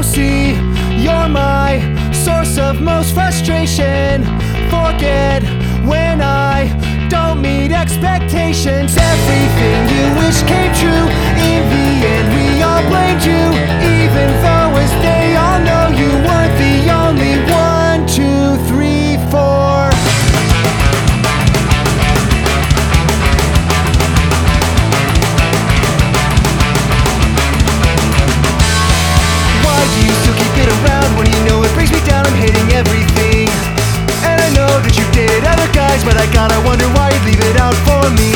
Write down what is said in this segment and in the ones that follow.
see, you're my source of most frustration. Forget when I don't meet expectations. Everything you wish came true. In the end, we all blamed you, even though as they all know you weren't the only 1, 2, 3, 4. Why do you still keep it around when you know it brings me down? I'm hating everything, and I know that you did other guys, but I gotta wonder why you'd leave it out for me.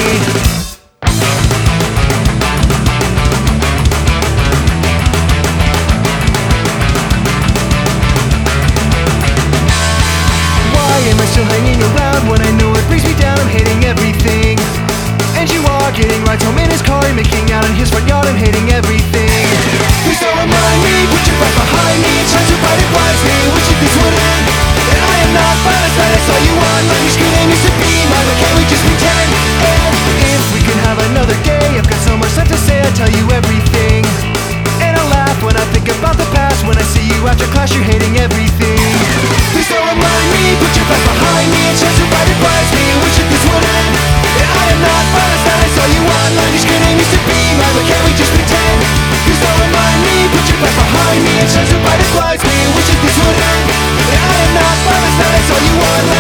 Why am I still hanging around when I know it brings me down? I'm hating everything, and you are getting rides home in his car, you're making out in his front yard. I'm hating everything. Please don't remind me, put your back behind me, try to fight it wisely, wishing this would end. And I am not fine, as bad as I saw you online. Your screen name used to be mine, but can't we just pretend? And if we could have another day, I've got so much left to say, I'll tell you everything. And I laugh when I think about the past, when I see you after class, you're hating everything. Please don't remind me, put your back behind me, and try to fight it wisely, wishing this would end. And I am not fine, as bad as I saw you online. Your screen name used to be mine, but can't we just pretend? Please don't remind me, put your back behind me, and try to fight it wisely, wishing this would end. And I am not fine, as bad as I saw you online.